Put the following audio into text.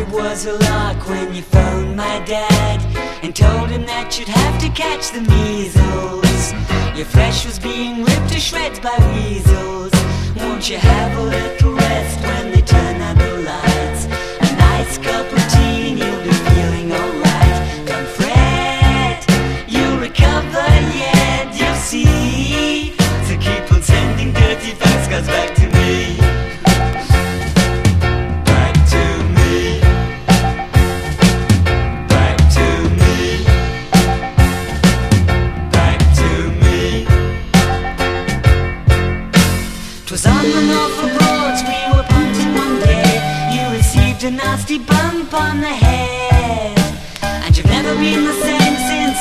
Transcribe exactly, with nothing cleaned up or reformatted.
it was a lark when you phoned my dad and told him that you'd have to catch the measles. Your flesh was being ripped to shreds by weasels. Won't you have a little rest when they turn out the lights? A nice cup of tea and you'll be feeling alright. Don't fret, you'll recover yet, you'll see. So keep on sending dirty postcards back to me. Back to me. Back to me. Back to me. 'Twas on the Norfolk roads we were punting one day. You received a nasty bump on the head, and you've never been the same